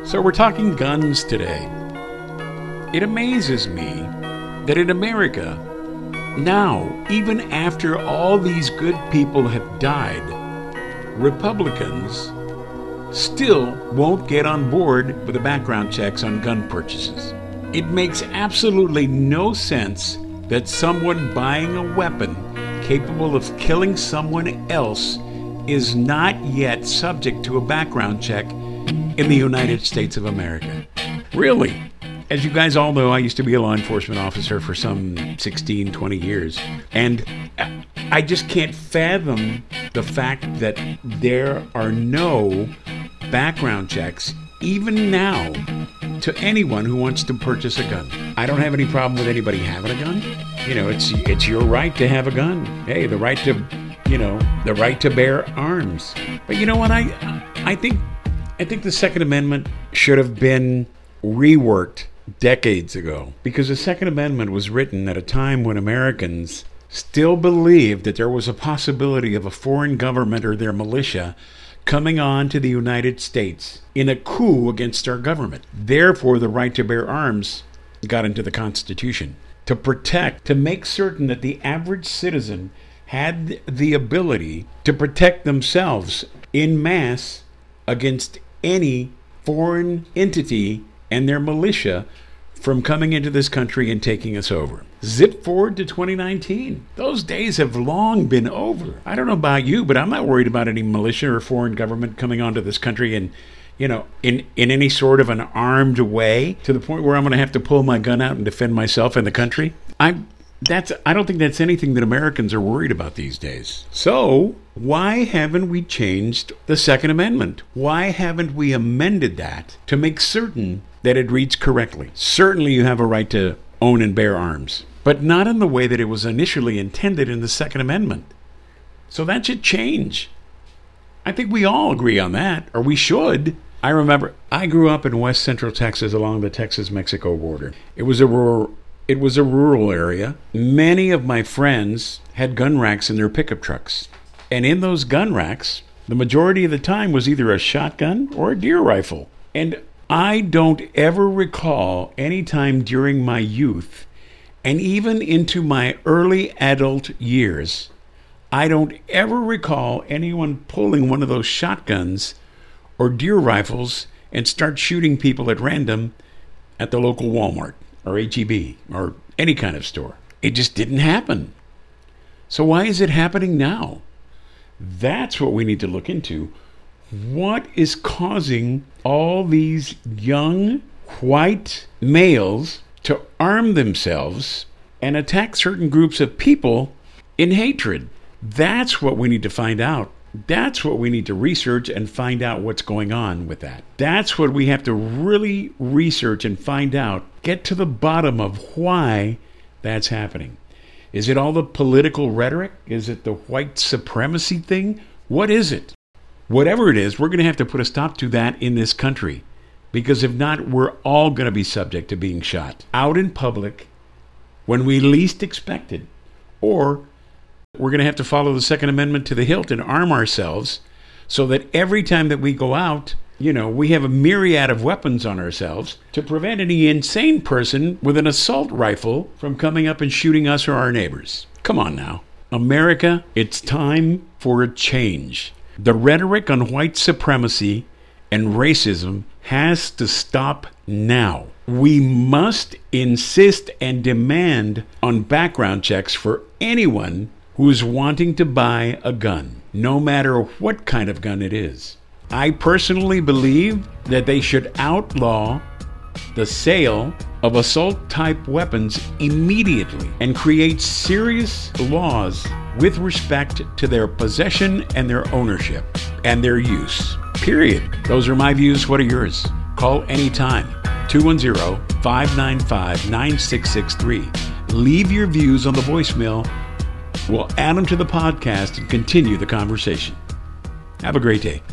So we're talking guns today. It amazes me that in America, now, even after all these good people have died, Republicans still won't get on board with the background checks on gun purchases. It makes absolutely no sense that someone buying a weapon capable of killing someone else is not yet subject to a background check in the United States of America. Really? As you guys all know, I used to be a law enforcement officer for some 16, 20 years. And I just can't fathom the fact that there are no background checks, even now, to anyone who wants to purchase a gun. I don't have any problem with anybody having a gun. You know, it's your right to have a gun. Hey, the right to bear arms. But you know what? I think the Second Amendment should have been reworked decades ago, because the Second Amendment was written at a time when Americans still believed that there was a possibility of a foreign government or their militia coming on to the United States in a coup against our government. Therefore, the right to bear arms got into the Constitution to protect, to make certain that the average citizen had the ability to protect themselves in mass against any foreign entity and their militia from coming into this country and taking us over. Zip forward to 2019. Those days have long been over. I don't know about you, but I'm not worried about any militia or foreign government coming onto this country and, in any sort of an armed way to the point where I'm going to have to pull my gun out and defend myself and the country. I don't think that's anything that Americans are worried about these days. So, why haven't we changed the Second Amendment? Why haven't we amended that to make certain that it reads correctly? Certainly you have a right to own and bear arms, but not in the way that it was initially intended in the Second Amendment. So that should change. I think we all agree on that, or we should. I remember I grew up in West Central Texas along the Texas-Mexico border. It was a rural area. Many of my friends had gun racks in their pickup trucks. And in those gun racks, the majority of the time was either a shotgun or a deer rifle. And I don't ever recall any time during my youth, and even into my early adult years, I don't ever recall anyone pulling one of those shotguns or deer rifles and start shooting people at random at the local Walmart or H-E-B or any kind of store. It just didn't happen. So why is it happening now? That's what we need to look into. What is causing all these young white males to arm themselves and attack certain groups of people in hatred? That's what we need to find out. That's what we need to research and find out what's going on with that. That's what we have to really research and find out. Get to the bottom of why that's happening. Is it all the political rhetoric? Is it the white supremacy thing? What is it? Whatever it is, we're going to have to put a stop to that in this country. Because if not, we're all going to be subject to being shot out in public when we least expect it. Or we're going to have to follow the Second Amendment to the hilt and arm ourselves so that every time that we go out, we have a myriad of weapons on ourselves to prevent any insane person with an assault rifle from coming up and shooting us or our neighbors. Come on now. America, it's time for a change. The rhetoric on white supremacy and racism has to stop now. We must insist and demand on background checks for anyone who is wanting to buy a gun, no matter what kind of gun it is. I personally believe that they should outlaw the sale of assault-type weapons immediately and create serious laws with respect to their possession and their ownership and their use. Period. Those are my views. What are yours? Call anytime. 210-595-9663. Leave your views on the voicemail. We'll add them to the podcast and continue the conversation. Have a great day.